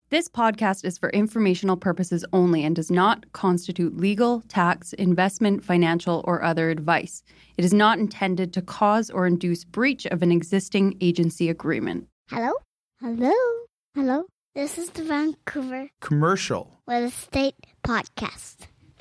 This podcast is for informational purposes only and does not constitute legal, tax, investment, financial, or other advice. It is not intended to cause or induce breach of an existing agency agreement. Hello? Hello? Hello? This is the Vancouver Commercial Real Estate Podcast.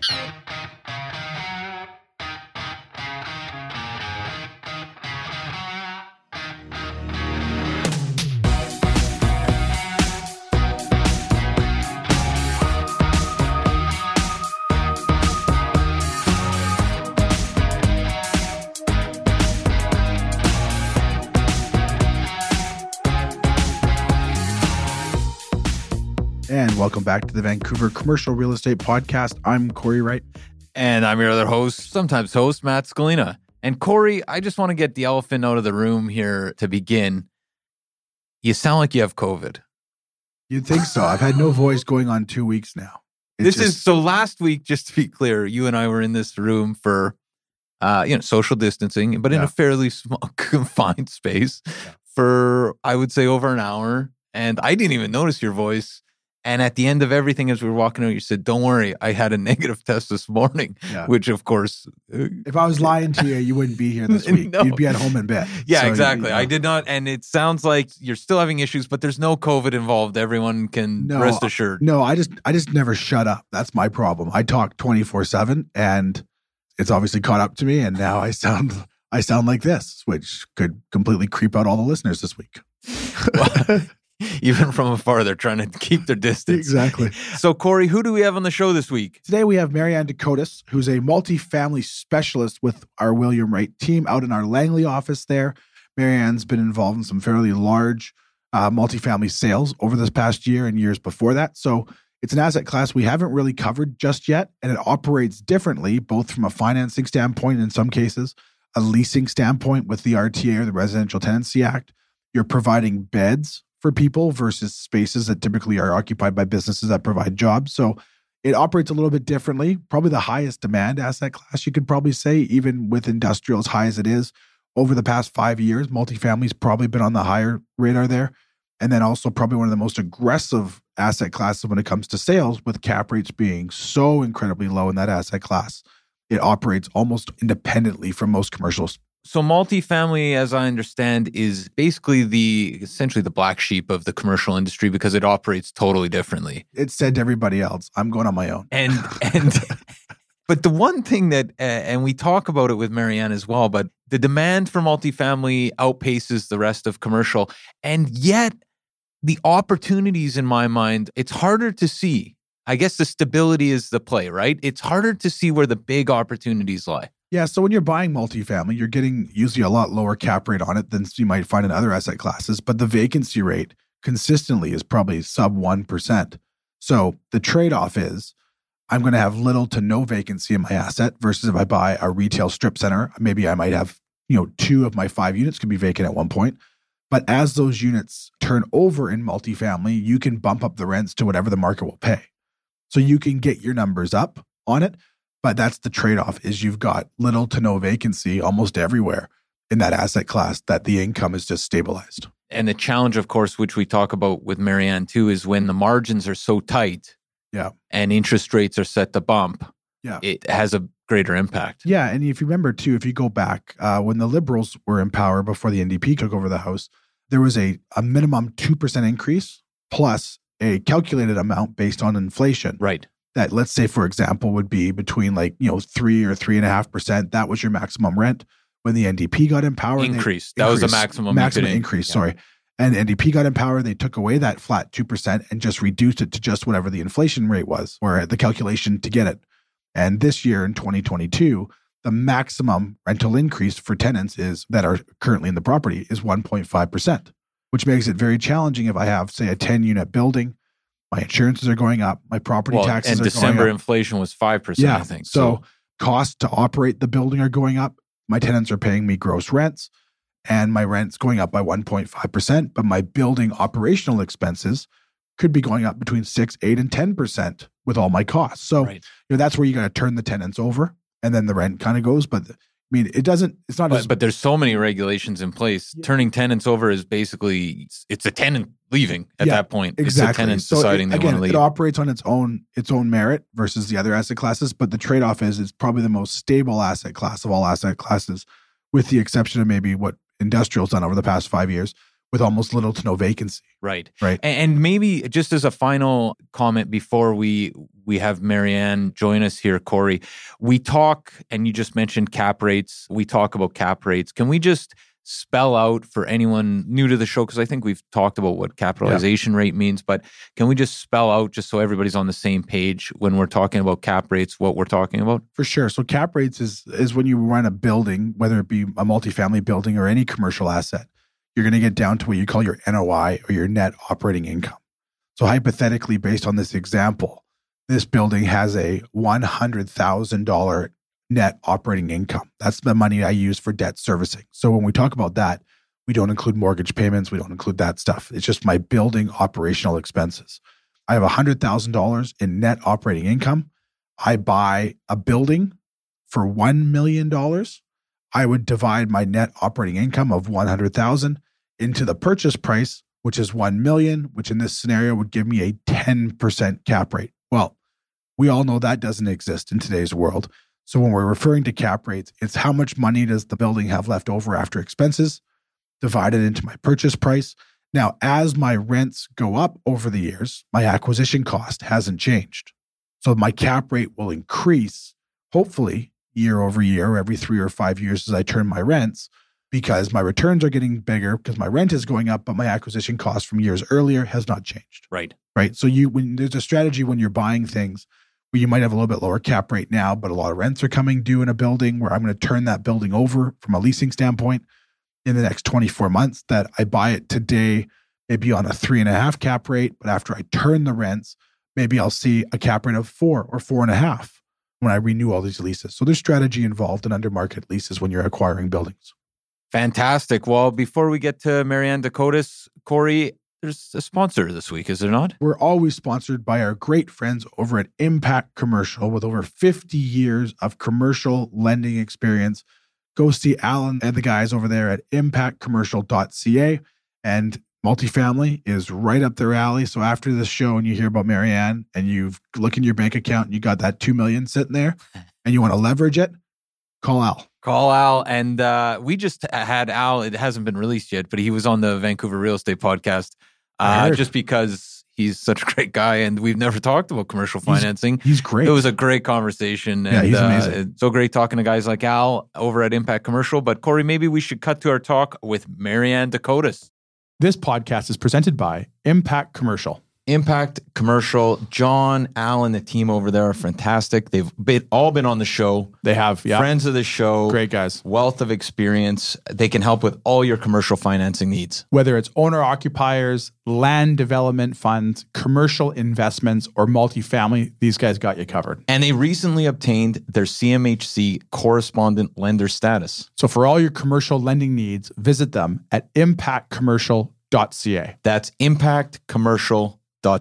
And welcome back to the Vancouver Commercial Real Estate Podcast. I'm Corey Wright. And I'm your other host, sometimes host, Matt Scalina. And Corey, I just want to get the elephant out of the room here to begin. You sound like you have COVID. You'd think so. I've had no voice going on 2 weeks now. So last week, just to be clear, you and I were in this room for, social distancing, but in a fairly small, confined space for, I would say, over an hour. And I didn't even notice your voice. And at the end of everything, as we were walking out, you said, "Don't worry, I had a negative test this morning," which, of course... if I was lying to you, you wouldn't be here this week. No. You'd be at home in bed. Yeah, so exactly. I did not. And it sounds like you're still having issues, but there's no COVID involved. Everyone can rest assured. No, I just never shut up. That's my problem. I talk 24/7, and it's obviously caught up to me. And now I sound like this, which could completely creep out all the listeners this week. Even from afar, they're trying to keep their distance. Exactly. So, Corey, who do we have on the show this week? Today, we have Marianne Dakotas, who's a multifamily specialist with our William Wright team out in our Langley office there. Marianne's been involved in some fairly large multifamily sales over this past year and years before that. So it's an asset class we haven't really covered just yet, and it operates differently, both from a financing standpoint, in some cases, a leasing standpoint with the RTA or the Residential Tenancy Act. You're providing beds for people versus spaces that typically are occupied by businesses that provide jobs. So it operates a little bit differently, probably the highest demand asset class, you could probably say, even with industrial as high as it is. Over the past 5 years, multifamily's probably been on the higher radar there. And then also probably one of the most aggressive asset classes when it comes to sales, with cap rates being so incredibly low in that asset class. It operates almost independently from most commercials. So multifamily, as I understand, is basically essentially the black sheep of the commercial industry because it operates totally differently. It's said to everybody else, I'm going on my own. And but the one thing that, and we talk about it with Marianne as well, but the demand for multifamily outpaces the rest of commercial. And yet the opportunities, in my mind, it's harder to see. I guess the stability is the play, right? It's harder to see where the big opportunities lie. Yeah, so when you're buying multifamily, you're getting usually a lot lower cap rate on it than you might find in other asset classes, but the vacancy rate consistently is probably sub 1%. So the trade-off is I'm going to have little to no vacancy in my asset versus if I buy a retail strip center, maybe I might have, 2 of my 5 units could be vacant at one point. But as those units turn over in multifamily, you can bump up the rents to whatever the market will pay. So you can get your numbers up on it. But that's the trade-off, is you've got little to no vacancy almost everywhere in that asset class, that the income is just stabilized. And the challenge, of course, which we talk about with Marianne too, is when the margins are so tight and interest rates are set to bump, it has a greater impact. Yeah, and if you remember too, if you go back, when the Liberals were in power before the NDP took over the House, there was a minimum 2% increase plus a calculated amount based on inflation. Right. That, let's say, for example, would be between 3 or 3.5%. That was your maximum rent. When the NDP got in power, that was the maximum increase. Sorry. And NDP got in power, they took away that flat 2% and just reduced it to just whatever the inflation rate was, or the calculation to get it. And this year in 2022, the maximum rental increase for tenants that are currently in the property is 1.5%, which makes it very challenging if I have, say, a 10-unit building. My insurances are going up. My property taxes are going up. And December inflation was 5%, I think. So costs to operate the building are going up. My tenants are paying me gross rents, and my rent's going up by 1.5%. But my building operational expenses could be going up between 6, 8, and 10% with all my costs. So that's where you got to turn the tenants over, and then the rent kind of goes. But I mean, But there's so many regulations in place. Yeah. Turning tenants over is basically, it's a tenant leaving at that point. Exactly. It's the tenants deciding they want to leave. It operates on its own merit versus the other asset classes, but the trade-off is it's probably the most stable asset class of all asset classes, with the exception of maybe what industrial's done over the past 5 years, with almost little to no vacancy. Right. Right. And maybe just as a final comment before we have Marianne join us here, Corey, we talk, and you just mentioned cap rates. We talk about cap rates. Can we just spell out for anyone new to the show, because I think we've talked about what capitalization rate means, but can we just spell out, just so everybody's on the same page when we're talking about cap rates, what we're talking about? For sure. So cap rates is when you run a building, whether it be a multifamily building or any commercial asset, you're going to get down to what you call your NOI, or your net operating income. So hypothetically, based on this example, this building has a $100,000 net operating income. That's the money I use for debt servicing. So when we talk about that, we don't include mortgage payments. We don't include that stuff. It's just my building operational expenses. I have $100,000 in net operating income. I buy a building for $1 million. I would divide my net operating income of $100,000 into the purchase price, which is $1 million, which in this scenario would give me a 10% cap rate. Well, we all know that doesn't exist in today's world. So when we're referring to cap rates, it's how much money does the building have left over after expenses, divided into my purchase price. Now, as my rents go up over the years, my acquisition cost hasn't changed. So my cap rate will increase, hopefully, year over year, every 3 or 5 years as I turn my rents, because my returns are getting bigger because my rent is going up, but my acquisition cost from years earlier has not changed. Right. So when there's a strategy when you're buying things where you might have a little bit lower cap rate now, but a lot of rents are coming due in a building where I'm going to turn that building over from a leasing standpoint in the next 24 months, that I buy it today, maybe on a 3.5 cap rate, but after I turn the rents, maybe I'll see a cap rate of 4 or 4.5 when I renew all these leases. So there's strategy involved in under market leases when you're acquiring buildings. Fantastic. Well, before we get to Marianne Dakotas, Corey, there's a sponsor this week, is there not? We're always sponsored by our great friends over at Impact Commercial, with over 50 years of commercial lending experience. Go see Alan and the guys over there at impactcommercial.ca. And multifamily is right up their alley. So after this show and you hear about Marianne and you look in your bank account and you got that $2 million sitting there and you want to leverage it, call Al. Call Al. And we just had Al. It hasn't been released yet, but he was on the Vancouver Real Estate Podcast just because he's such a great guy and we've never talked about commercial financing. He's great. It was a great conversation. And, he's amazing. It's so great talking to guys like Al over at Impact Commercial. But Corey, maybe we should cut to our talk with Marianne Dakotas. This podcast is presented by Impact Commercial. Impact Commercial, John, Al, and the team over there are fantastic. They've all been on the show. They have, yeah. Friends of the show. Great guys. Wealth of experience. They can help with all your commercial financing needs. Whether it's owner-occupiers, land development funds, commercial investments, or multifamily, these guys got you covered. And they recently obtained their CMHC correspondent lender status. So for all your commercial lending needs, visit them at impactcommercial.ca. That's impactcommercial.ca.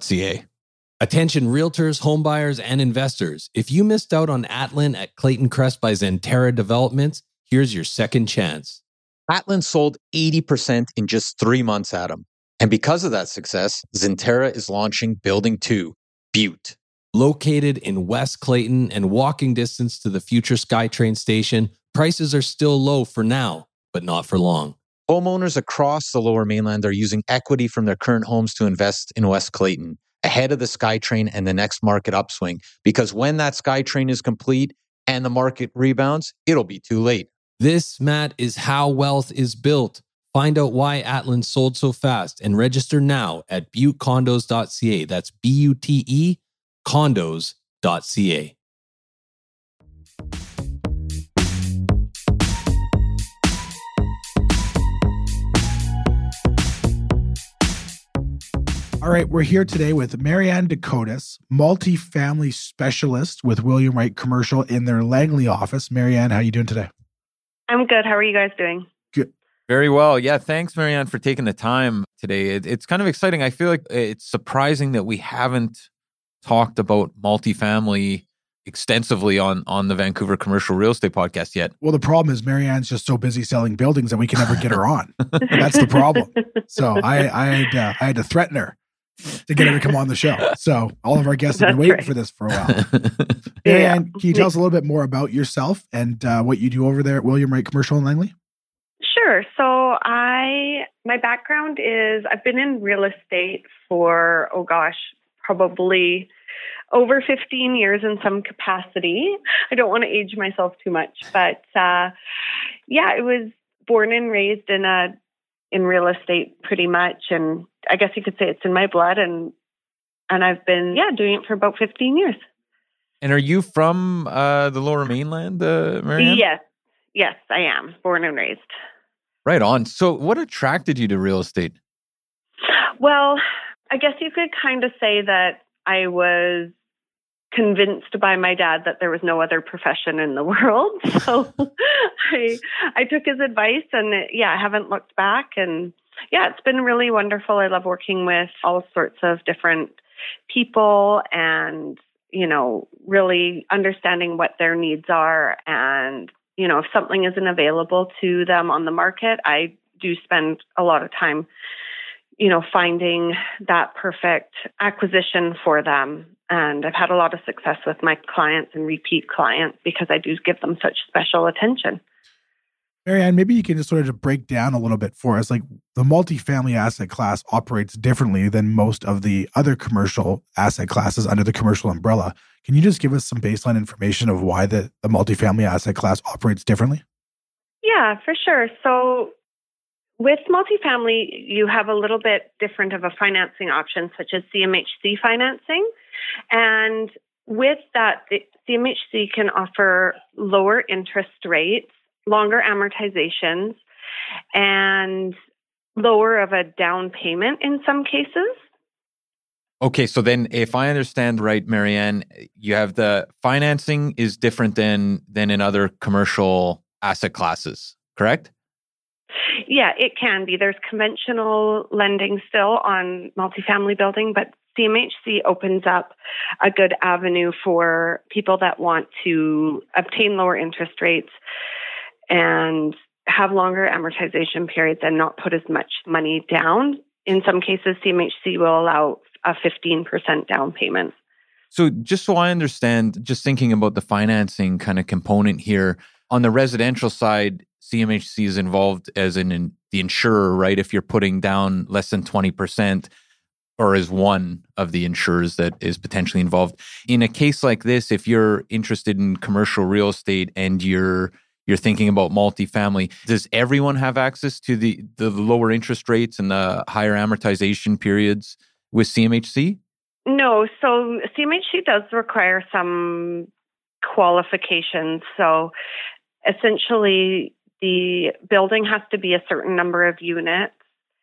Attention realtors, homebuyers, and investors. If you missed out on Atlin at Clayton Crest by Zentera Developments, here's your second chance. Atlin sold 80% in just 3 months, Adam. And because of that success, Zentera is launching Building 2, Butte. Located in West Clayton and walking distance to the future SkyTrain station, prices are still low for now, but not for long. Homeowners across the Lower Mainland are using equity from their current homes to invest in West Clayton, ahead of the SkyTrain and the next market upswing. Because when that SkyTrain is complete and the market rebounds, it'll be too late. This, Matt, is how wealth is built. Find out why Atlin sold so fast and register now at buttecondos.ca. That's BUTE condos.ca. All right, we're here today with Marianne Dakotas, multifamily specialist with William Wright Commercial in their Langley office. Marianne, how are you doing today? I'm good. How are you guys doing? Good. Very well. Yeah, thanks, Marianne, for taking the time today. It's kind of exciting. I feel like it's surprising that we haven't talked about multifamily extensively on the Vancouver Commercial Real Estate Podcast yet. Well, the problem is Marianne's just so busy selling buildings that we can never get her on. That's the problem. So I had to threaten her to get her to come on the show. So all of our guests have been waiting for this for a while. Marianne, can you tell us a little bit more about yourself and what you do over there at William Wright Commercial in Langley? Sure. So my background is I've been in real estate for, probably over 15 years in some capacity. I don't want to age myself too much, but I was born and raised in real estate pretty much, and I guess you could say it's in my blood, and I've been doing it for about 15 years. And are you from the Lower Mainland, Marianne? Yes, I am born and raised. Right on. So what attracted you to real estate? Well, I guess you could kind of say that I was convinced by my dad that there was no other profession in the world. So I took his advice and I haven't looked back. And it's been really wonderful. I love working with all sorts of different people and, really understanding what their needs are. And, if something isn't available to them on the market, I do spend a lot of time finding that perfect acquisition for them. And I've had a lot of success with my clients and repeat clients because I do give them such special attention. Marianne, maybe you can just sort of break down a little bit for us. Like the multifamily asset class operates differently than most of the other commercial asset classes under the commercial umbrella. Can you just give us some baseline information of why the multifamily asset class operates differently? Yeah, for sure. So with multifamily, you have a little bit different of a financing option, such as CMHC financing. And with that, the CMHC can offer lower interest rates, longer amortizations, and lower of a down payment in some cases. Okay, so then if I understand right, Marianne, you have the financing is different than in other commercial asset classes, correct? Yeah, it can be. There's conventional lending still on multifamily building, but CMHC opens up a good avenue for people that want to obtain lower interest rates and have longer amortization periods and not put as much money down. In some cases, CMHC will allow a 15% down payment. So just so I understand, just thinking about the financing kind of component here, on the residential side, CMHC is involved as the insurer, right? If you're putting down less than 20%, or as one of the insurers that is potentially involved. In a case like this, if you're interested in commercial real estate and you're thinking about multifamily, does everyone have access to the lower interest rates and the higher amortization periods with CMHC? No. So CMHC does require some qualifications. So essentially, the building has to be a certain number of units,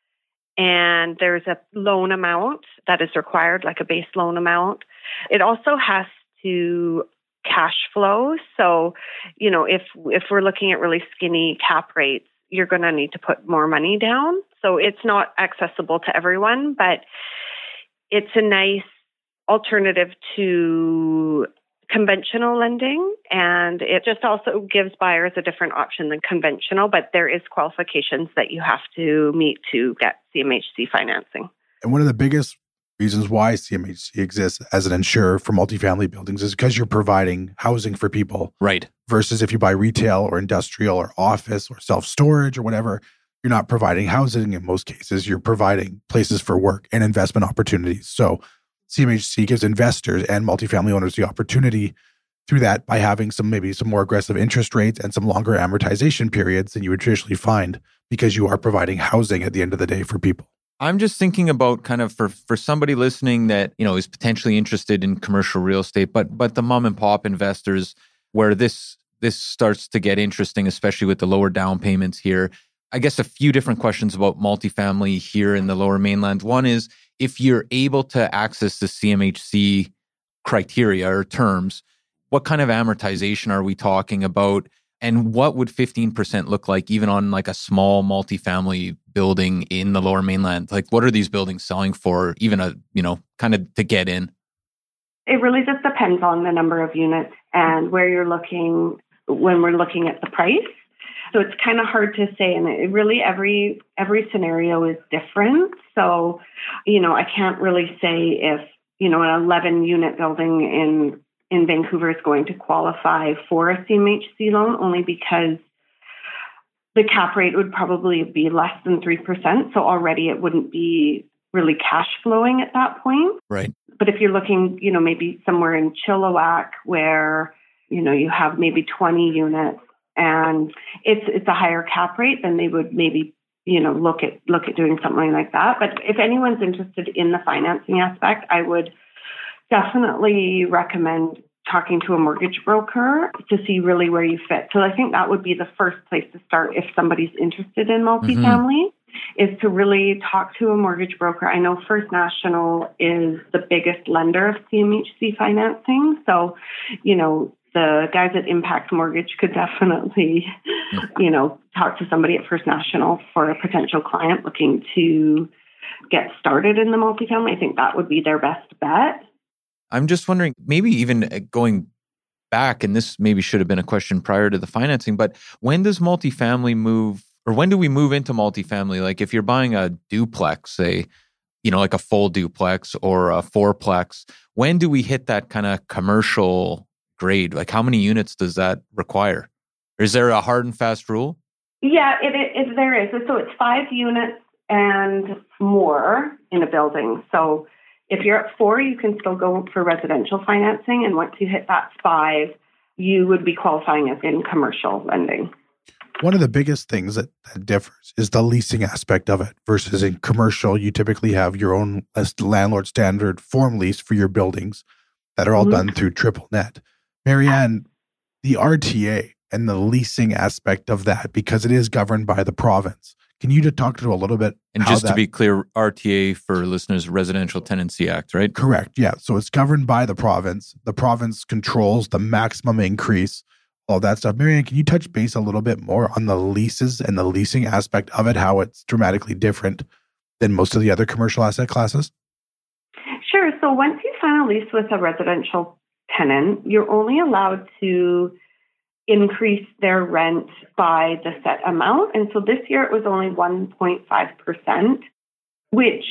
and there's a loan amount that is required, like a base loan amount. It also has to cash flow. So, if we're looking at really skinny cap rates, you're going to need to put more money down. So it's not accessible to everyone, but it's a nice alternative to conventional lending. And it just also gives buyers a different option than conventional, but there is qualifications that you have to meet to get CMHC financing. And one of the biggest reasons why CMHC exists as an insurer for multifamily buildings is because you're providing housing for people. Right. Versus if you buy retail or industrial or office or self-storage or whatever, you're not providing housing in most cases. You're providing places for work and investment opportunities. So CMHC gives investors and multifamily owners the opportunity through that by having some more aggressive interest rates and some longer amortization periods than you would traditionally find because you are providing housing at the end of the day for people. I'm just thinking about kind of for somebody listening that, is potentially interested in commercial real estate, but the mom and pop investors where this starts to get interesting, especially with the lower down payments here. I guess a few different questions about multifamily here in the Lower Mainland. One is, if you're able to access the CMHC criteria or terms, what kind of amortization are we talking about? And what would 15% look like even on like a small multifamily building in the Lower Mainland? Like, what are these buildings selling for, even kind of to get in? It really just depends on the number of units and where you're looking when we're looking at the price. So it's kind of hard to say, and it really every scenario is different. So, I can't really say if, an 11-unit building in Vancouver is going to qualify for a CMHC loan, only because the cap rate would probably be less than 3%. So already it wouldn't be really cash flowing at that point. Right. But if you're looking, maybe somewhere in Chilliwack where, you have maybe 20 units, and it's a higher cap rate, then they would maybe, look at doing something like that. But if anyone's interested in the financing aspect, I would definitely recommend talking to a mortgage broker to see really where you fit. So I think that would be the first place to start if somebody's interested in multifamily, is to really talk to a mortgage broker. I know First National is the biggest lender of CMHC financing. So, the guys at Impact Mortgage could definitely, talk to somebody at First National for a potential client looking to get started in the multifamily. I think that would be their best bet. I'm just wondering, maybe even going back, and this maybe should have been a question prior to the financing, but when does multifamily move, or when do we move into multifamily? Like if you're buying a duplex, say, like a full duplex or a fourplex, when do we hit that kind of commercial grade? Like how many units does that require? Or is there a hard and fast rule? Yeah, there is. So it's 5 units and more in a building. So if you're at 4, you can still go for residential financing. And once you hit that 5, you would be qualifying as in commercial lending. One of the biggest things that differs is the leasing aspect of it versus in commercial. You typically have your own landlord standard form lease for your buildings that are all done through triple net. Marianne, the RTA and the leasing aspect of that, because it is governed by the province. Can you just talk to a little bit? And just to be clear, RTA for listeners, Residential Tenancy Act, right? Correct. Yeah. So it's governed by the province. The province controls the maximum increase, all that stuff. Marianne, can you touch base a little bit more on the leases and the leasing aspect of it, how it's dramatically different than most of the other commercial asset classes? Sure. So once you sign a lease with a residential tenant, you're only allowed to increase their rent by the set amount. And so this year it was only 1.5%, which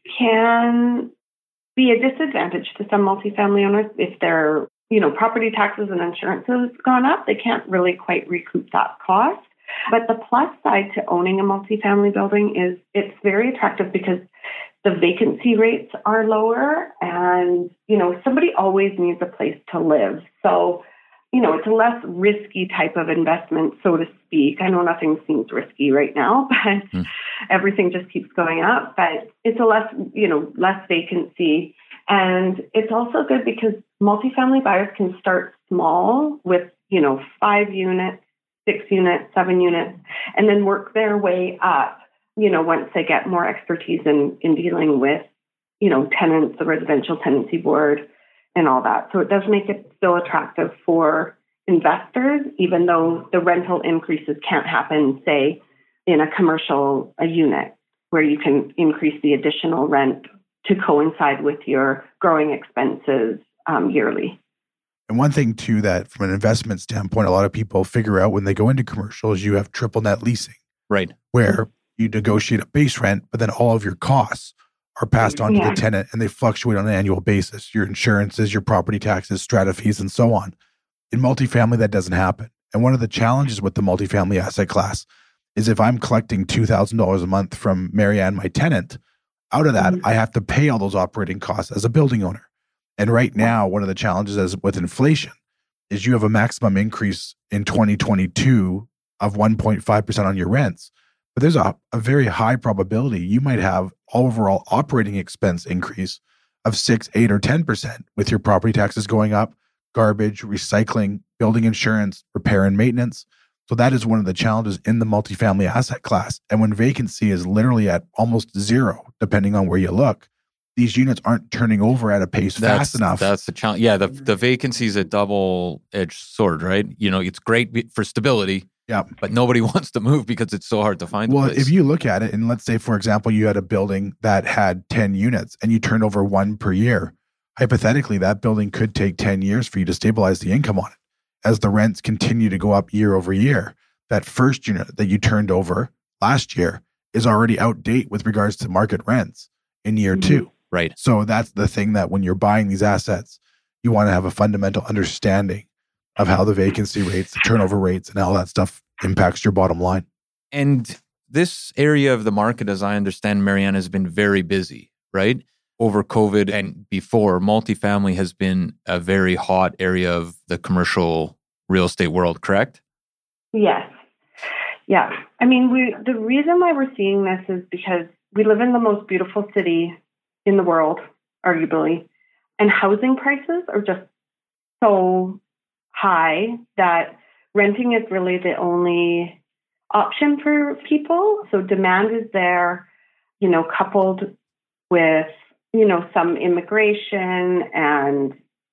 can be a disadvantage to some multifamily owners if their, property taxes and insurance has gone up. They can't really quite recoup that cost. But the plus side to owning a multifamily building is it's very attractive because the vacancy rates are lower and, somebody always needs a place to live. So, it's a less risky type of investment, so to speak. I know nothing seems risky right now, but everything just keeps going up. But it's a less vacancy. And it's also good because multifamily buyers can start small with, 5 units, 6 units, 7 units, and then work their way up, once they get more expertise in dealing with, tenants, the residential tenancy board, and all that. So it does make it still attractive for investors, even though the rental increases can't happen, say, in a commercial unit where you can increase the additional rent to coincide with your growing expenses yearly. And one thing, too, that from an investment standpoint, a lot of people figure out when they go into commercials, you have triple net leasing. Right. Where you negotiate a base rent, but then all of your costs are passed on to the tenant and they fluctuate on an annual basis. Your insurances, your property taxes, strata fees, and so on. In multifamily, that doesn't happen. And one of the challenges with the multifamily asset class is if I'm collecting $2,000 a month from Marianne, my tenant, out of that, I have to pay all those operating costs as a building owner. And right now, one of the challenges with inflation is you have a maximum increase in 2022 of 1.5% on your rents. But there's a very high probability you might have overall operating expense increase of 6, 8, or 10% with your property taxes going up, garbage, recycling, building insurance, repair and maintenance. So that is one of the challenges in the multifamily asset class. And when vacancy is literally at almost zero, depending on where you look, these units aren't turning over at a pace fast enough. That's the challenge. Yeah, the vacancy is a double-edged sword, right? It's great for stability. Yeah. But nobody wants to move because it's so hard to find a place. If you look at it, and let's say, for example, you had a building that had 10 units and you turned over 1 per year, hypothetically, that building could take 10 years for you to stabilize the income on it. As the rents continue to go up year over year, that first unit that you turned over last year is already outdated with regards to market rents in year two. Right. So that's the thing, that when you're buying these assets, you want to have a fundamental understanding of how the vacancy rates, the turnover rates, and how that stuff impacts your bottom line. And this area of the market, as I understand, Marianne, has been very busy, right? Over COVID and before, multifamily has been a very hot area of the commercial real estate world, correct? Yes. Yeah. I mean, the reason why we're seeing this is because we live in the most beautiful city in the world, arguably, and housing prices are just so high that renting is really the only option for people. So demand is there, coupled with, some immigration, and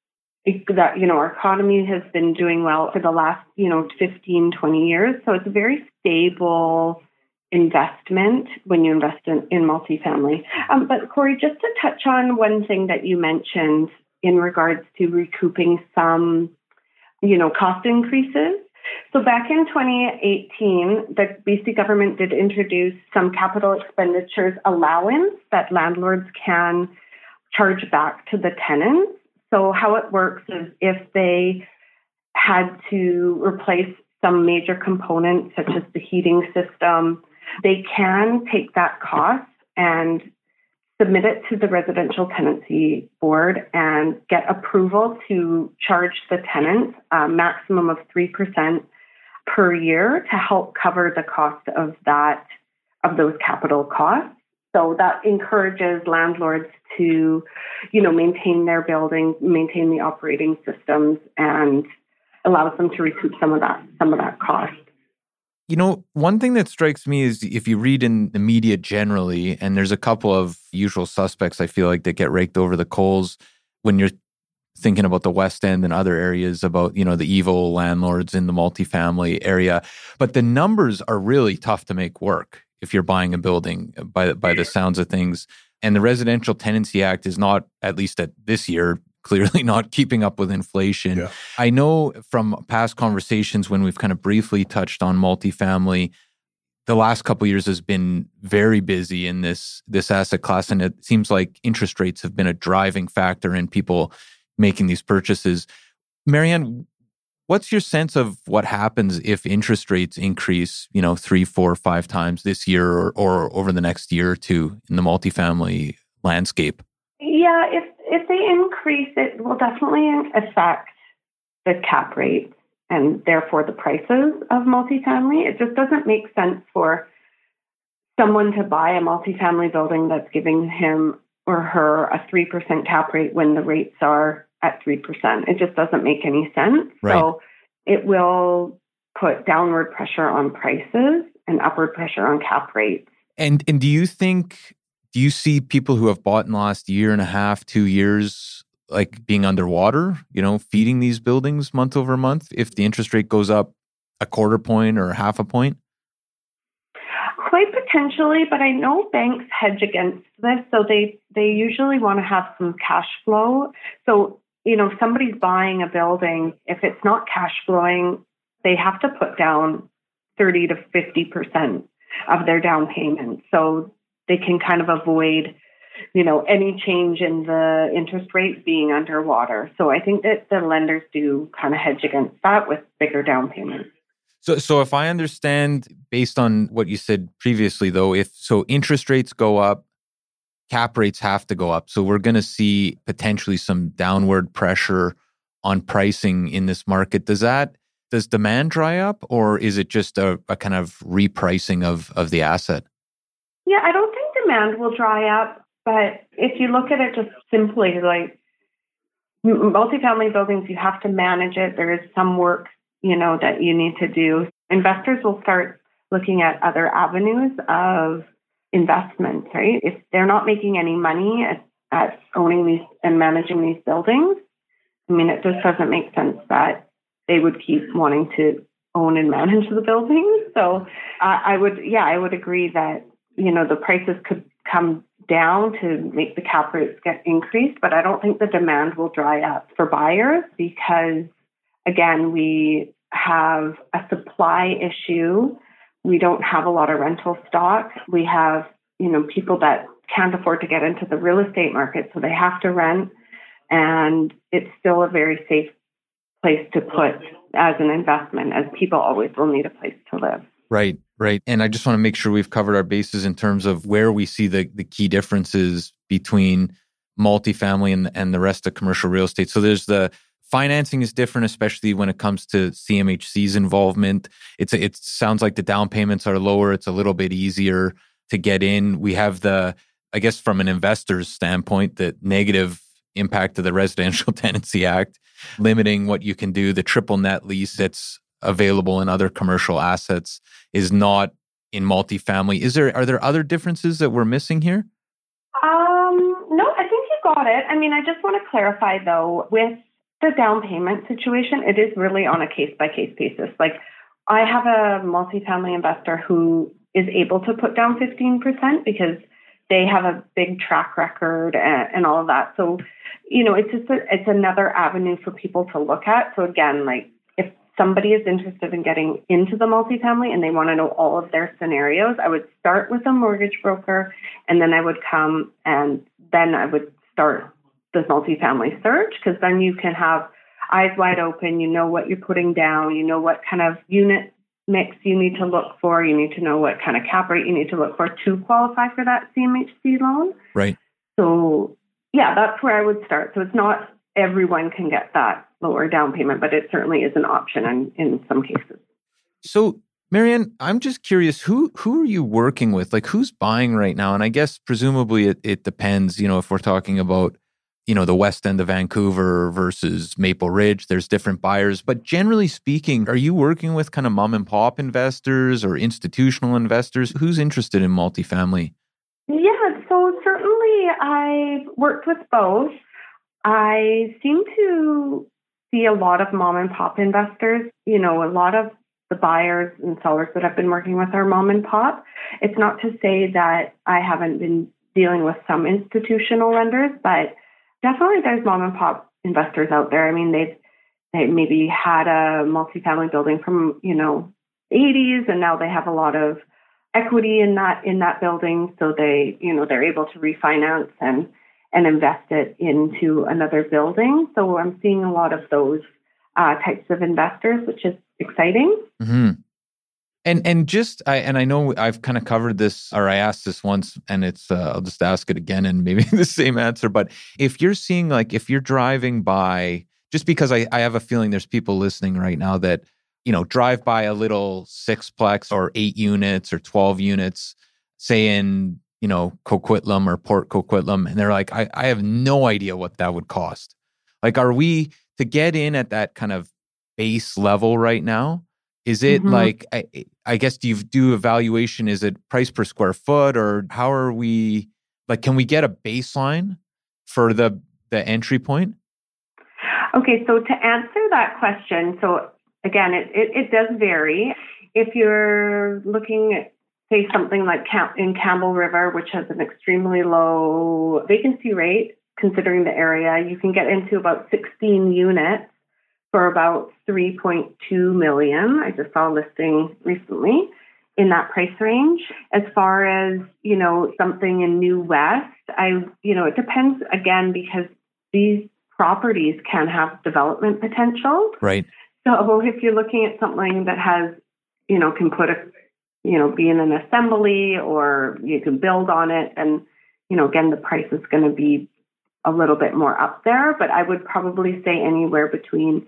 that, our economy has been doing well for the last, 15, 20 years. So it's a very stable investment when you invest in multifamily. But Corey, just to touch on one thing that you mentioned in regards to recouping some, cost increases. So back in 2018, the BC government did introduce some capital expenditures allowance that landlords can charge back to the tenants. So how it works is if they had to replace some major components, such as the heating system, they can take that cost and submit it to the Residential Tenancy Board and get approval to charge the tenants a maximum of 3% per year to help cover the cost of those capital costs. So that encourages landlords to, maintain their buildings, maintain the operating systems, and allows them to recoup some of that cost. One thing that strikes me is if you read in the media generally, and there's a couple of usual suspects I feel like that get raked over the coals when you're thinking about the West End and other areas about, the evil landlords in the multifamily area. But the numbers are really tough to make work if you're buying a building by the sounds of things. And the Residential Tenancy Act is not, at least at this year, clearly not keeping up with inflation. Yeah. I know from past conversations when we've kind of briefly touched on multifamily, the last couple of years has been very busy in this asset class. And it seems like interest rates have been a driving factor in people making these purchases. Marianne, what's your sense of what happens if interest rates increase, 3, 4, 5 times this year or over the next year or two in the multifamily landscape? Yeah, if they increase, it will definitely affect the cap rate and therefore the prices of multifamily. It just doesn't make sense for someone to buy a multifamily building that's giving him or her a 3% cap rate when the rates are at 3%. It just doesn't make any sense. Right. So it will put downward pressure on prices and upward pressure on cap rates. And do you see people who have bought in the last year and a half, 2 years, like being underwater, feeding these buildings month over month if the interest rate goes up a quarter point or half a point? Quite potentially, but I know banks hedge against this. So they usually want to have some cash flow. So, if somebody's buying a building, if it's not cash flowing, they have to put down 30 to 50% of their down payment. So they can kind of avoid, any change in the interest rate being underwater. So I think that the lenders do kind of hedge against that with bigger down payments. So if I understand, based on what you said previously, though, if interest rates go up, cap rates have to go up. So we're going to see potentially some downward pressure on pricing in this market. Does demand dry up, or is it just a kind of repricing of the asset? Yeah, I don't think demand will dry up. But if you look at it just simply, like multifamily buildings, you have to manage it. There is some work, that you need to do. Investors will start looking at other avenues of investment, right? If they're not making any money at owning these and managing these buildings, it just doesn't make sense that they would keep wanting to own and manage the buildings. So I would agree that, the prices could come down to make the cap rates get increased, but I don't think the demand will dry up for buyers because, again, we have a supply issue. We don't have a lot of rental stock. We have, people that can't afford to get into the real estate market, so they have to rent. And it's still a very safe place to put as an investment, as people always will need a place to live. Right. And I just want to make sure we've covered our bases in terms of where we see the key differences between multifamily and the rest of commercial real estate. So there's the financing is different, especially when it comes to CMHC's involvement. It sounds like the down payments are lower. It's a little bit easier to get in. We have I guess from an investor's standpoint, the negative impact of the Residential Tenancy Act, limiting what you can do. The triple net lease that's available in other commercial assets is not in multifamily. Are there other differences that we're missing here? No, I think you got it. I mean, I just want to clarify though, with the down payment situation, it is really on a case-by-case basis. Like, I have a multifamily investor who is able to put down 15% because they have a big track record and all of that. So, it's another avenue for people to look at. So again, like, if somebody is interested in getting into the multifamily and they want to know all of their scenarios, I would start with a mortgage broker, and then I would come and then I would start the multifamily search, because then you can have eyes wide open. You know what you're putting down. You know what kind of unit mix you need to look for. You need to know what kind of cap rate you need to look for to qualify for that CMHC loan. Right. So yeah, that's where I would start. So it's not everyone can get that lower down payment, but it certainly is an option in some cases. So Marianne, I'm just curious, who are you working with? Like, who's buying right now? And I guess presumably it depends, if we're talking about, the west end of Vancouver versus Maple Ridge, there's different buyers. But generally speaking, are you working with kind of mom and pop investors or institutional investors? Who's interested in multifamily? Yeah, so certainly I've worked with both. I seem to see a lot of mom and pop investors. A lot of the buyers and sellers that I've been working with are mom and pop. It's not to say that I haven't been dealing with some institutional lenders, but definitely there's mom and pop investors out there. I mean, they maybe had a multifamily building from, 80s, and now they have a lot of equity in that building. So they're able to refinance and invest it into another building. So I'm seeing a lot of those types of investors, which is exciting. Mm-hmm. And I know I've kind of covered this, or I asked this once, and it's I'll just ask it again and maybe the same answer. But if you're seeing, like, if you're driving by, just because I have a feeling there's people listening right now that, drive by a little 6-plex or 8 units or 12 units, say in, Coquitlam or Port Coquitlam, and they're like, I have no idea what that would cost. Like, are we to get in at that kind of base level right now? Is it like, I guess, do you do evaluation? Is it price per square foot, or how are we, like, can we get a baseline for the entry point? Okay, so to answer that question, so again, it does vary. If you're looking at, say, something like in Campbell River, which has an extremely low vacancy rate, considering the area, you can get into about 16 units for about $3.2 million. I just saw a listing recently in that price range. As far as, something in New West, it depends, again, because these properties can have development potential. Right. So if you're looking at something that has, can put be in an assembly, or you can build on it, and, again, the price is going to be a little bit more up there. But I would probably say anywhere between,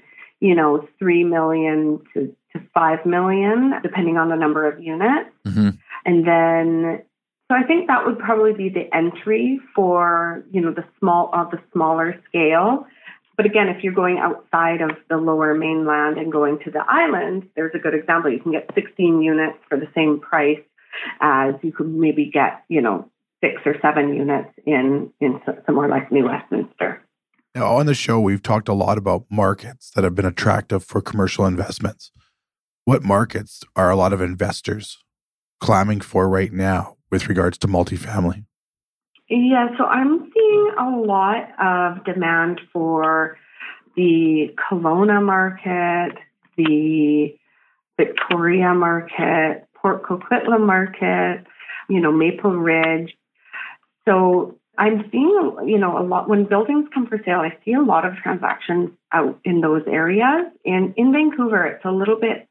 $3 million to $5 million, depending on the number of units. Mm-hmm. And then, so I think that would probably be the entry for, the smaller scale. But again, if you're going outside of the Lower Mainland and going to the islands, there's a good example. You can get 16 units for the same price as you could maybe get, 6 or 7 units in somewhere like New Westminster. Now, on the show, we've talked a lot about markets that have been attractive for commercial investments. What markets are a lot of investors clamming for right now with regards to multifamily? Yeah, so I'm seeing a lot of demand for the Kelowna market, the Victoria market, Port Coquitlam market, Maple Ridge. So I'm seeing, a lot when buildings come for sale, I see a lot of transactions out in those areas. And in Vancouver, it's a little bit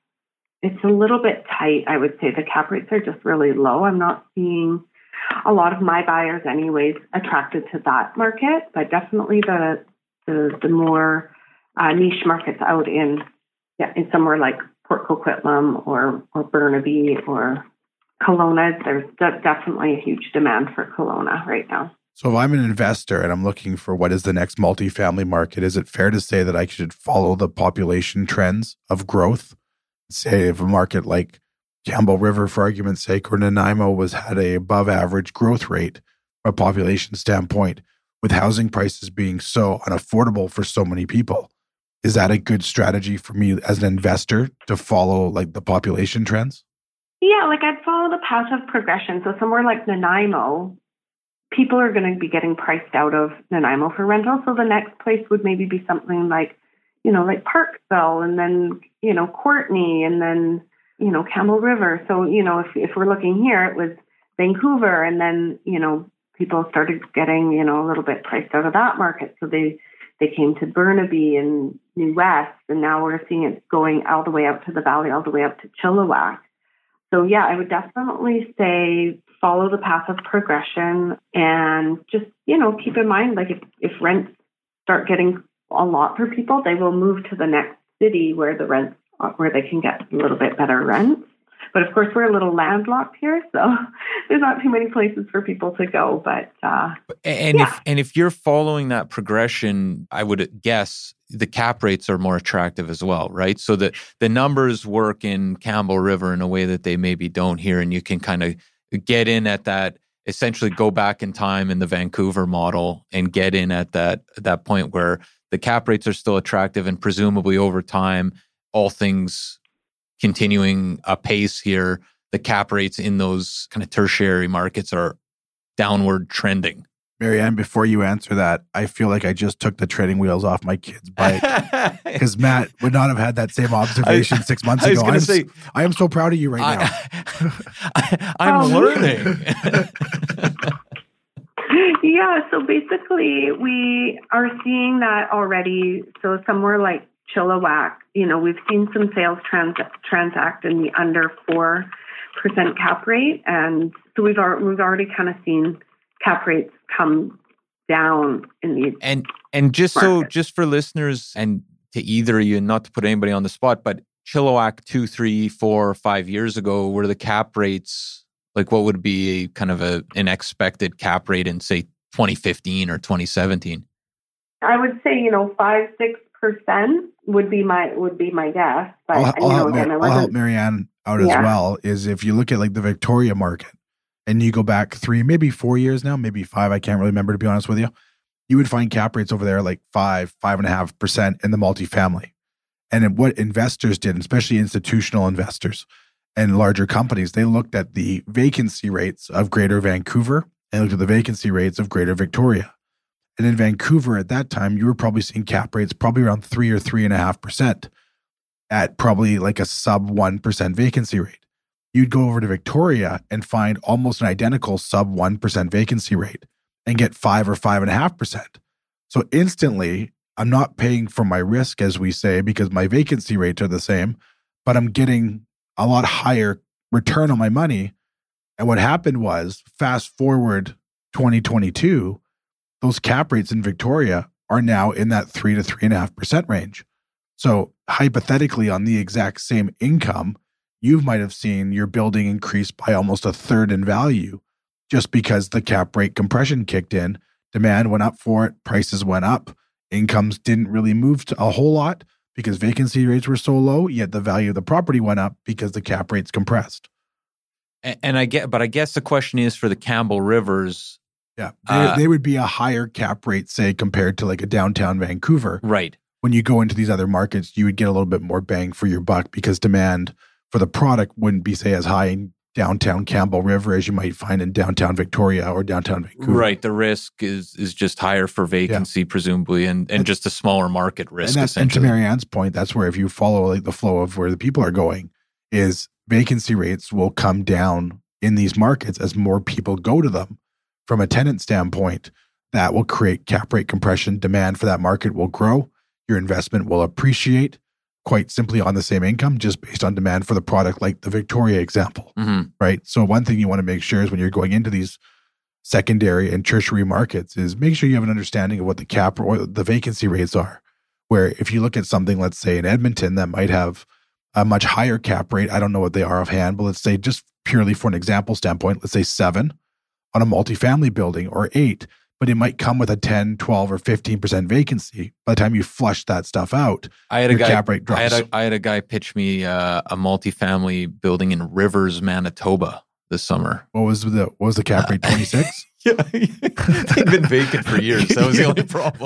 tight, I would say. The cap rates are just really low. I'm not seeing a lot of my buyers anyways attracted to that market, but definitely the more niche markets out in somewhere like Port Coquitlam or Burnaby or Kelowna, there's definitely a huge demand for Kelowna right now. So if I'm an investor and I'm looking for what is the next multifamily market, is it fair to say that I should follow the population trends of growth? Say if a market like Campbell River, for argument's sake, or Nanaimo had a above average growth rate from a population standpoint, with housing prices being so unaffordable for so many people. Is that a good strategy for me as an investor to follow like the population trends? Yeah, I'd follow the path of progression. So somewhere like Nanaimo, people are going to be getting priced out of Nanaimo for rental. So the next place would maybe be something like Parkville, and then, Courtenay, and then, Campbell River. So, if we're looking here, it was Vancouver, and then, people started getting, a little bit priced out of that market. So they came to Burnaby and New West, and now we're seeing it going all the way out to the valley, all the way up to Chilliwack. So yeah, I would definitely say follow the path of progression, and just, keep in mind, if rents start getting a lot for people, they will move to the next city where they can get a little bit better rents. But of course, we're a little landlocked here, so there's not too many places for people to go. But if you're following that progression, I would guess the cap rates are more attractive as well, right? So that the numbers work in Campbell River in a way that they maybe don't here, and you can kind of get in at that. Essentially, go back in time in the Vancouver model and get in at that point where the cap rates are still attractive, and presumably over time, all things continuing apace here, the cap rates in those kind of tertiary markets are downward trending. Marianne, before you answer that, I feel like I just took the training wheels off my kid's bike because Matt would not have had that same observation 6 months ago. I am so proud of you right now. I'm learning. Yeah, so basically we are seeing that already. So somewhere like Chilliwack, we've seen some sales transact in the under 4% cap rate, and so we've already kind of seen cap rates come down in these and just markets. So just for listeners and to either of you, not to put anybody on the spot, but Chilliwack 2, 3, 4, 5 years ago, were the cap rates like what would be kind of an expected cap rate in say 2015 or 2017? I would say 5-6% would be my guess. But I'll help Marianne out as well. Is if you look at like the Victoria market and you go back 3, maybe 4 years now, maybe 5, I can't really remember to be honest with you, you would find cap rates over there like 5.5% in the multifamily. And what investors did, especially institutional investors and larger companies, they looked at the vacancy rates of Greater Vancouver and looked at the vacancy rates of Greater Victoria. And in Vancouver at that time, you were probably seeing cap rates probably around 3 or 3.5% at probably like a sub 1% vacancy rate. You'd go over to Victoria and find almost an identical sub 1% vacancy rate and get 5 or 5.5%. So instantly, I'm not paying for my risk, as we say, because my vacancy rates are the same, but I'm getting a lot higher return on my money. And what happened was, fast forward 2022, those cap rates in Victoria are now in that 3 to 3.5% range. So hypothetically, on the exact same income, you might have seen your building increase by almost a third in value just because the cap rate compression kicked in. Demand went up for it. Prices went up. Incomes didn't really move a whole lot because vacancy rates were so low, yet the value of the property went up because the cap rates compressed. And I guess the question is for the Campbell Rivers. Yeah, they would be a higher cap rate, say, compared to like a downtown Vancouver. Right. When you go into these other markets, you would get a little bit more bang for your buck because demand for the product wouldn't be, say, as high. And downtown Campbell River as you might find in downtown Victoria or downtown Vancouver. Right. The risk is just higher for vacancy, presumably, and just a smaller market risk, and to Marianne's point, that's where if you follow like the flow of where the people are going, is vacancy rates will come down in these markets as more people go to them. From a tenant standpoint, that will create cap rate compression. Demand for that market will grow. Your investment will appreciate quite simply on the same income, just based on demand for the product, like the Victoria example, right? So one thing you want to make sure is when you're going into these secondary and tertiary markets is make sure you have an understanding of what the cap or the vacancy rates are. Where if you look at something, let's say in Edmonton, that might have a much higher cap rate. I don't know what they are offhand, but let's say just purely for an example standpoint, let's say 7 on a multifamily building or 8, but it might come with a 10, 12, or 15% vacancy. By the time you flush that stuff out, cap rate drops. I had a guy pitch me a multifamily building in Rivers, Manitoba this summer. What was the cap rate? 26? Yeah, they'd been vacant for years. That was the only problem.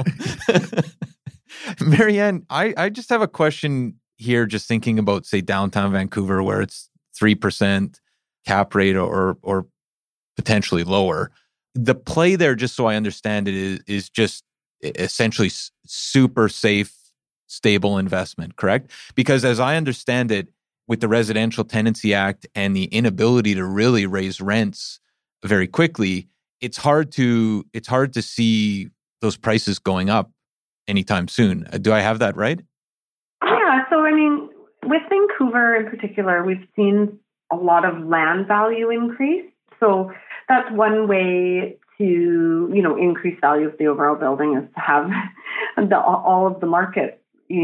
Marianne, I just have a question here, just thinking about, say, downtown Vancouver, where it's 3% cap rate or potentially lower. The play there, just so I understand it, is just essentially super safe, stable investment, correct? Because as I understand it, with the Residential Tenancy Act and the inability to really raise rents very quickly, it's hard to see those prices going up anytime soon. Do I have that right? Yeah. So, I mean, with Vancouver in particular, we've seen a lot of land value increase. So that's one way to, increase value of the overall building is to have all of the market,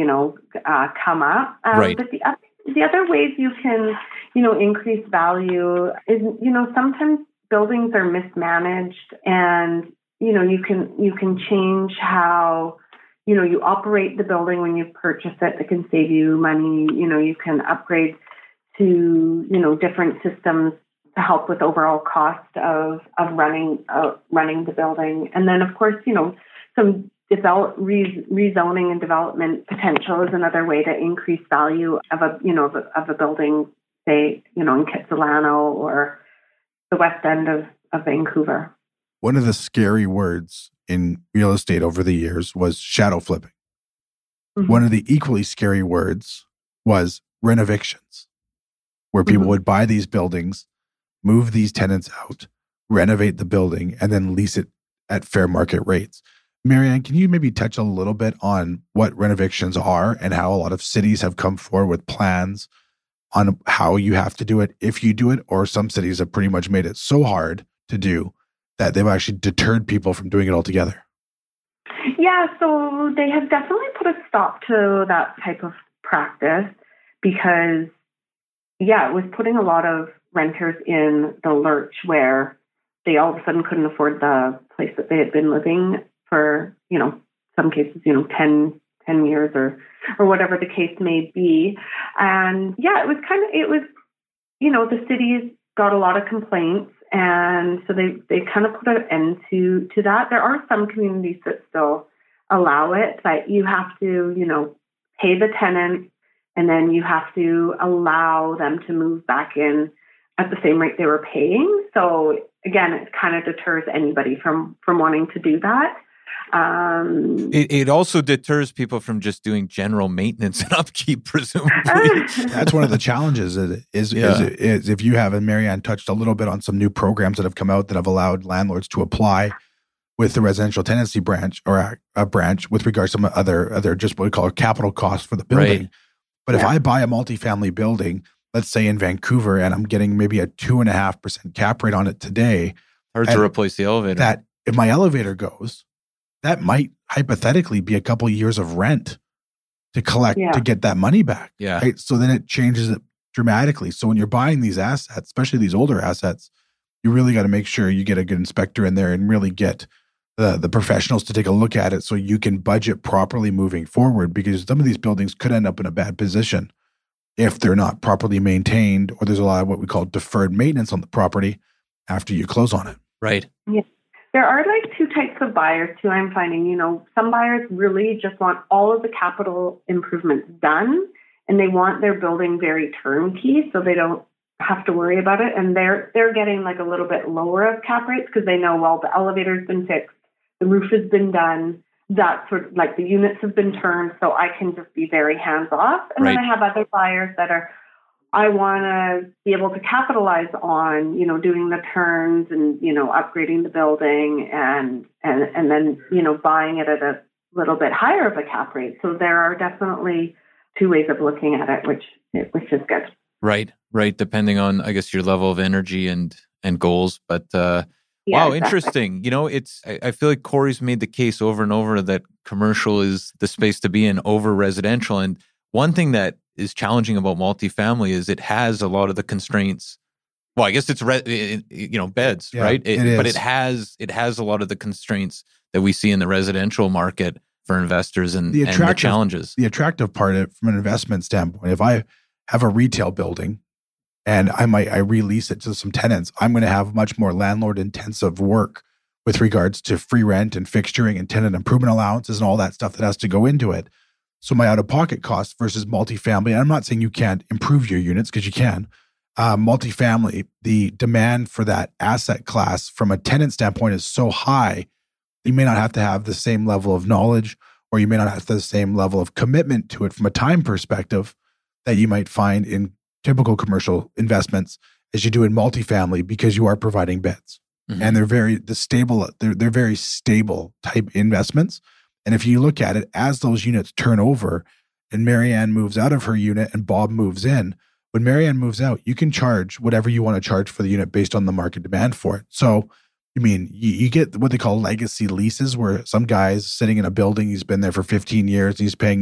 come up. Right. But the other ways you can, increase value is, sometimes buildings are mismanaged, and you can change how you operate the building when you purchase it. It can save you money. You can upgrade to different systems to help with overall cost of running the building. And then, of course, some rezoning and development potential is another way to increase value of a building, say, in Kitsilano or the west end of Vancouver. One of the scary words in real estate over the years was shadow flipping. Mm-hmm. One of the equally scary words was renovictions, where people would buy these buildings, move these tenants out, renovate the building, and then lease it at fair market rates. Marianne, can you maybe touch a little bit on what renovictions are and how a lot of cities have come forward with plans on how you have to do it if you do it, or some cities have pretty much made it so hard to do that they've actually deterred people from doing it altogether? Yeah, so they have definitely put a stop to that type of practice because, it was putting a lot of renters in the lurch where they all of a sudden couldn't afford the place that they had been living for, some cases, 10 years or whatever the case may be. And the cities got a lot of complaints. And so they kind of put an end to that. There are some communities that still allow it, but you have to, pay the tenant, and then you have to allow them to move back in at the same rate they were paying. So again, it kind of deters anybody from wanting to do that. It also deters people from just doing general maintenance and upkeep, presumably. That's one of the challenges is if you have, and Marianne touched a little bit on some new programs that have come out that have allowed landlords to apply with the residential tenancy branch or a branch with regards to some other just what we call capital costs for the building. Right. But if I buy a multifamily building, let's say in Vancouver, and I'm getting maybe a 2.5% cap rate on it today. Hard to replace the elevator. That if my elevator goes, that might hypothetically be a couple of years of rent to collect to get that money back. Yeah. Right? So then it changes it dramatically. So when you're buying these assets, especially these older assets, you really got to make sure you get a good inspector in there and really get the professionals to take a look at it so you can budget properly moving forward, because some of these buildings could end up in a bad position if they're not properly maintained, or there's a lot of what we call deferred maintenance on the property after you close on it. Right. Yeah. There are two types of buyers too, I'm finding. Some buyers really just want all of the capital improvements done, and they want their building very turnkey so they don't have to worry about it. And they're getting like a little bit lower of cap rates because they know, well, the elevator's been fixed, the roof has been done, that sort of like the units have been turned, so I can just be very hands off. And then I have other buyers that are, I want to be able to capitalize on, doing the turns and, upgrading the building and then, buying it at a little bit higher of a cap rate. So there are definitely two ways of looking at it, which is good. Right. Depending on, I guess, your level of energy and goals. But wow, exactly. Interesting. I feel like Corey's made the case over and over that commercial is the space to be in over residential. And one thing that is challenging about multifamily is it has a lot of the constraints. Well, I guess it's beds, yeah, right? But it has a lot of the constraints that we see in the residential market for investors and the challenges. The attractive part from an investment standpoint, if I have a retail building and I release it to some tenants, I'm going to have much more landlord intensive work with regards to free rent and fixturing and tenant improvement allowances and all that stuff that has to go into it. So my out-of-pocket costs versus multifamily, and I'm not saying you can't improve your units because you can. Multifamily, the demand for that asset class from a tenant standpoint is so high, you may not have to have the same level of knowledge, or you may not have the same level of commitment to it from a time perspective that you might find in typical commercial investments as you do in multifamily, because you are providing beds. Mm-hmm. And they're very stable type investments. And if you look at it, as those units turn over and Marianne moves out of her unit and Bob moves in, when Marianne moves out, you can charge whatever you want to charge for the unit based on the market demand for it. So, you get what they call legacy leases, where some guy's sitting in a building, he's been there for 15 years, and he's paying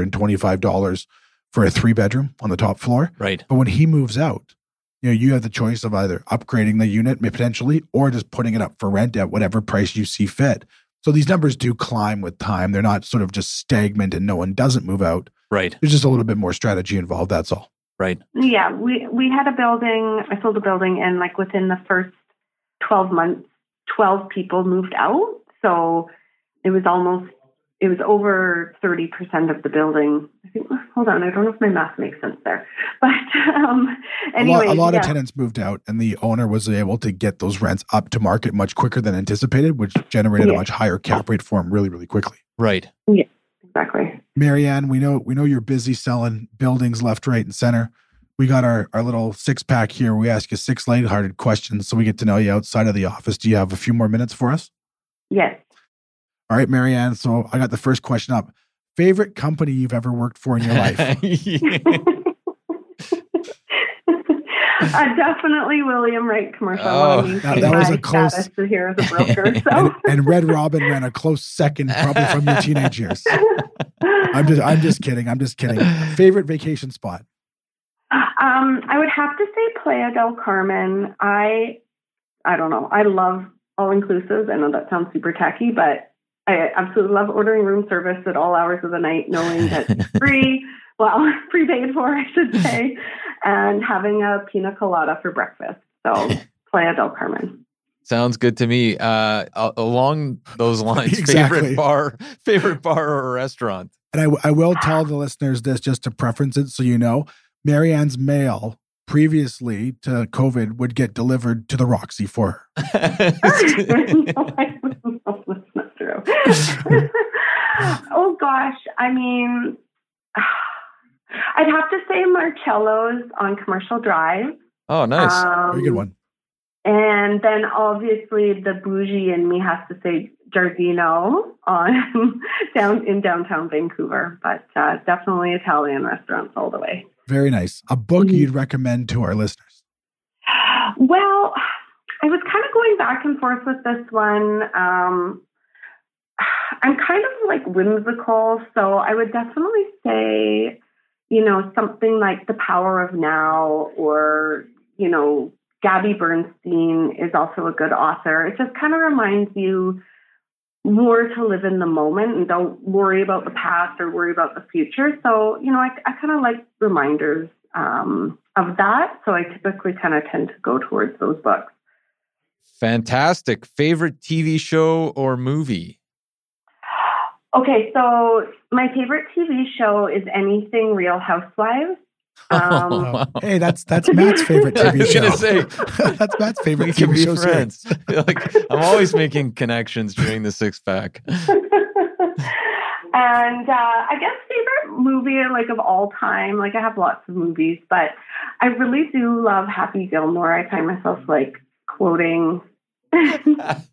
$925 for a 3-bedroom on the top floor. Right. But when he moves out, you have the choice of either upgrading the unit potentially or just putting it up for rent at whatever price you see fit. So these numbers do climb with time. They're not sort of just stagnant and no one doesn't move out. Right. There's just a little bit more strategy involved. That's all. Right. Yeah. We had a building, I sold a building, and like within the first 12 months, 12 people moved out. So it was over 30% of the building. I think, hold on, I don't know if my math makes sense there. But anyway. A lot of tenants moved out, and the owner was able to get those rents up to market much quicker than anticipated, which generated a much higher cap rate for him really, really quickly. Right. Yeah, exactly. Marianne, we know you're busy selling buildings left, right, and center. We got our little 6-pack here. We ask you 6 lighthearted questions so we get to know you outside of the office. Do you have a few more minutes for us? Yes. All right, Marianne. So I got the first question up. Favorite company you've ever worked for in your life? Definitely William Wright Commercial. That was a close here as a broker. So. and Red Robin ran a close second, probably from your teenage years. I'm just kidding. Favorite vacation spot? I would have to say Playa del Carmen. I don't know. I love all inclusive. I know that sounds super tacky, but I absolutely love ordering room service at all hours of the night, knowing that it's free. Well, prepaid for, I should say, and having a pina colada for breakfast. So Playa del Carmen. Sounds good to me. Along those lines, exactly. favorite bar or restaurant. And I will tell the listeners this just to preference it so you know. Marianne's mail previously to COVID would get delivered to the Roxy for her. No, that's not true. Oh gosh, I mean, I'd have to say Marcello's on Commercial Drive. Oh, nice. Very good one. And then obviously the bougie in me has to say Giardino in downtown Vancouver, but definitely Italian restaurants all the way. Very nice. A book you'd recommend to our listeners? Well, I was kind of going back and forth with this one. I'm kind of like whimsical, so I would definitely say, something like The Power of Now, or, Gabby Bernstein is also a good author. It just kind of reminds you more to live in the moment and don't worry about the past or worry about the future. So, I kind of like reminders of that. So I typically kind of tend to go towards those books. Fantastic. Favorite TV show or movie? Okay, so my favorite TV show is anything Real Housewives. Oh, hey, that's Matt's favorite TV show. I was going to say, that's Matt's favorite we can TV be show. Friends. Like, I'm always making connections during the six pack. And I guess favorite movie like of all time. Like I have lots of movies, but I really do love Happy Gilmore. I find myself like quoting throughout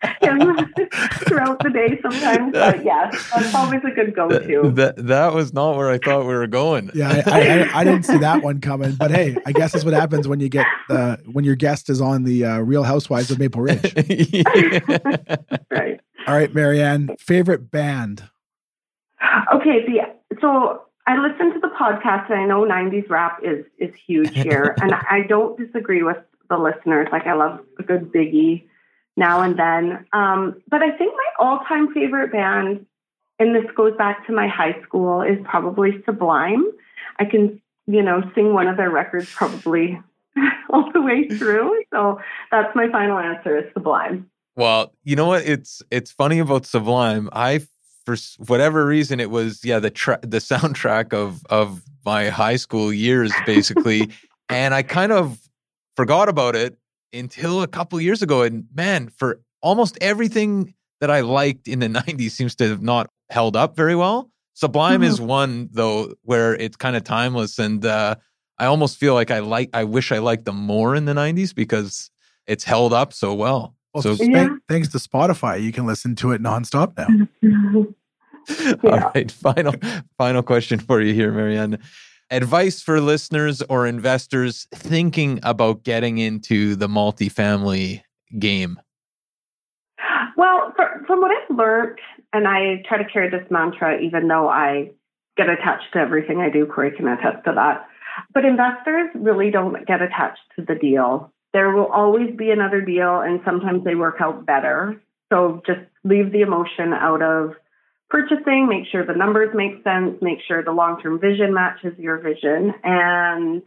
the day sometimes. But yes, that's always a good go-to. That was not where I thought we were going. Yeah, I didn't see that one coming. But hey, I guess that's what happens when you get when your guest is on the Real Housewives of Maple Ridge. Right. All right, Marianne, favorite band. Okay, so I listened to the podcast, and I know 90s rap is huge here, and I don't disagree with the listeners. Like, I love a good Biggie now and then. But I think my all-time favorite band, and this goes back to my high school, is probably Sublime. I can, sing one of their records probably all the way through. So that's my final answer, is Sublime. Well, you know what? It's funny about Sublime. For whatever reason, it was the soundtrack of my high school years, basically, and I kind of forgot about it until a couple years ago. And man, for almost everything that I liked in the 90s seems to have not held up very well. Sublime is one though where it's kind of timeless, and I almost feel like I wish I liked them more in the 90s because it's held up so well. So thanks to Spotify, you can listen to it nonstop now. All right, final question for you here, Marianne. Advice for listeners or investors thinking about getting into the multifamily game? Well, from what I've learned, and I try to carry this mantra, even though I get attached to everything I do, Corey can attest to that. But investors really don't get attached to the deal. There will always be another deal, and sometimes they work out better. So just leave the emotion out of purchasing, make sure the numbers make sense, make sure the long-term vision matches your vision. And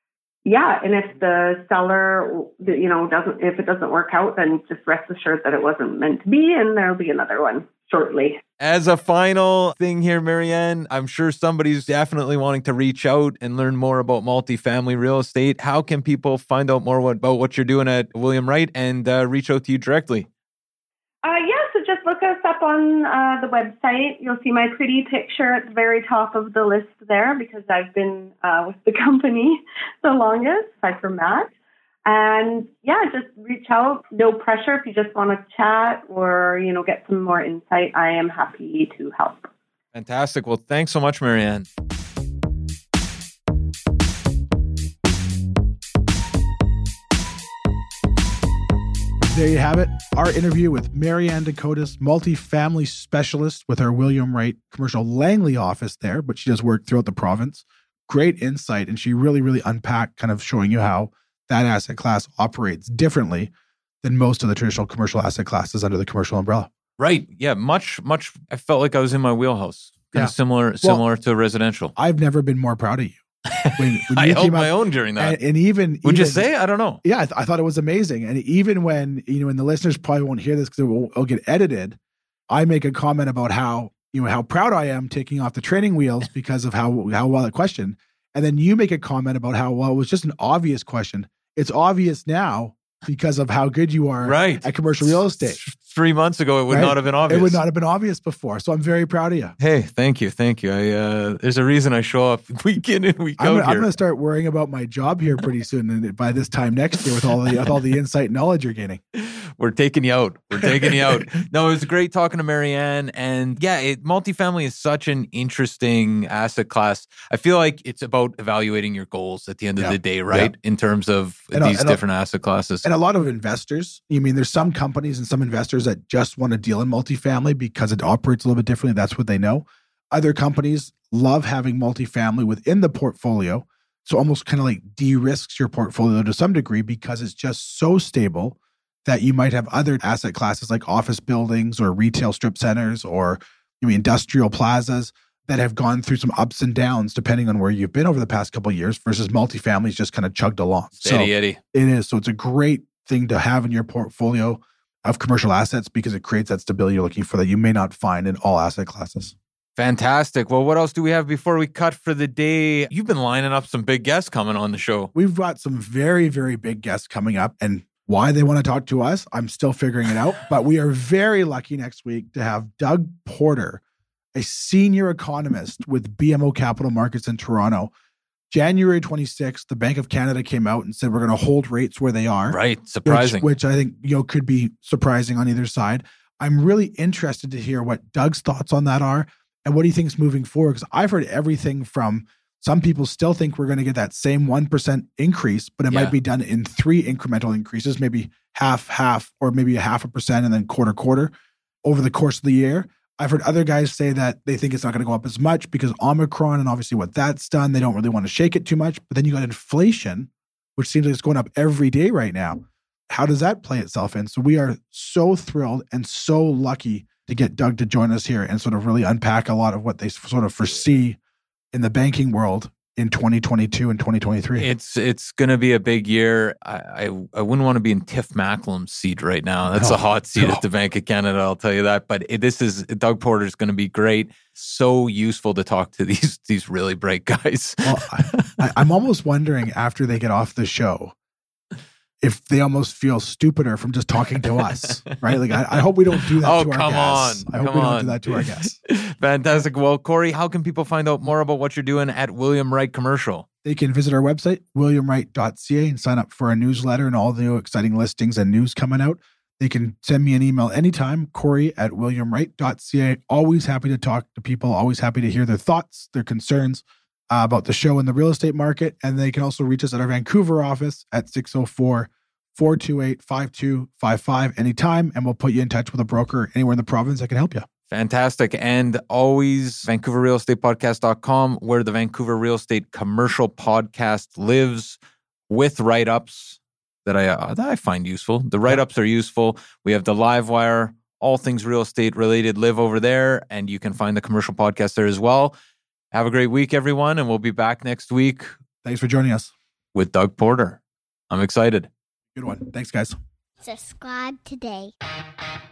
if the seller, if it doesn't work out, then just rest assured that it wasn't meant to be, and there'll be another one shortly. As a final thing here, Marianne, I'm sure somebody's definitely wanting to reach out and learn more about multifamily real estate. How can people find out more about what you're doing at William Wright and reach out to you directly? So just look us up on the website. You'll see my pretty picture at the very top of the list there because I've been with the company the longest, aside from Matt. And just reach out. No pressure. If you just want to chat or, get some more insight, I am happy to help. Fantastic. Well, thanks so much, Marianne. There you have it. Our interview with Marianne Dakotas, multifamily specialist with our William Wright commercial Langley office there, but she does work throughout the province. Great insight. And she really, really unpacked, kind of showing you how that asset class operates differently than most of the traditional commercial asset classes under the commercial umbrella. Right. Yeah. Much. I felt like I was in my wheelhouse. Kind of similar to residential. I've never been more proud of you. When I held my own during that. And even would you say? I don't know. Yeah, I thought it was amazing. And even when, and the listeners probably won't hear this because it'll get edited, I make a comment about how proud I am taking off the training wheels because of how well it questioned. And then you make a comment about how, well, it was just an obvious question. It's obvious now because of how good you are at commercial real estate. 3 months ago, it would not have been obvious. It would not have been obvious before. So I'm very proud of you. Hey, thank you. There's a reason I show up week in and week out here. I'm going to start worrying about my job here pretty soon. And by this time next year, with all the insight and knowledge you're gaining. We're taking you out. No, it was great talking to Marianne. And multifamily is such an interesting asset class. I feel like it's about evaluating your goals at the end of the day, right? In terms of these different asset classes. And a lot of investors, there's some companies and some investors that just want to deal in multifamily because it operates a little bit differently. That's what they know. Other companies love having multifamily within the portfolio. So almost kind of like de-risks your portfolio to some degree because it's just so stable that you might have other asset classes like office buildings or retail strip centers or industrial plazas that have gone through some ups and downs depending on where you've been over the past couple of years versus multifamily's just kind of chugged along. Steady Eddie. It is. So it's a great thing to have in your portfolio of commercial assets because it creates that stability you're looking for that you may not find in all asset classes. Fantastic. Well, what else do we have before we cut for the day? You've been lining up some big guests coming on the show. We've got some very, very big guests coming up, and why they want to talk to us, I'm still figuring it out. But we are very lucky next week to have Doug Porter, a senior economist with BMO Capital Markets in Toronto. January 26th, the Bank of Canada came out and said we're going to hold rates where they are. Right. Surprising. Which I think could be surprising on either side. I'm really interested to hear what Doug's thoughts on that are and what he thinks moving forward. Because I've heard everything from some people still think we're going to get that same 1% increase, but it might be done in 3 incremental increases, maybe half, or maybe 0.5% and then quarter over the course of the year. I've heard other guys say that they think it's not going to go up as much because Omicron and obviously what that's done, they don't really want to shake it too much. But then you got inflation, which seems like it's going up every day right now. How does that play itself in? So we are so thrilled and so lucky to get Doug to join us here and sort of really unpack a lot of what they sort of foresee in the banking world in 2022 and 2023. It's going to be a big year. I wouldn't want to be in Tiff Macklem's seat right now. That's a hot seat at the Bank of Canada, I'll tell you that. But Doug Porter is going to be great. So useful to talk to these really bright guys. Well, I'm almost wondering after they get off the show if they almost feel stupider from just talking to us, right? Like, I hope we don't do that to our guests. I hope we don't do that to our guests. Fantastic. Well, Corey, how can people find out more about what you're doing at William Wright Commercial? They can visit our website, williamwright.ca, and sign up for our newsletter and all the new exciting listings and news coming out. They can send me an email anytime, corey@williamwright.ca. Always happy to talk to people, always happy to hear their thoughts, their concerns about the show and the real estate market. And they can also reach us at our Vancouver office at 604-428-5255 anytime. And we'll put you in touch with a broker anywhere in the province that can help you. Fantastic. And always VancouverRealEstatePodcast.com, where the Vancouver Real Estate Commercial Podcast lives, with write-ups that I find useful. The write-ups are useful. We have the Livewire, all things real estate related live over there. And you can find the commercial podcast there as well. Have a great week, everyone, and we'll be back next week. Thanks for joining us. With Doug Porter. I'm excited. Good one. Thanks, guys. Subscribe today.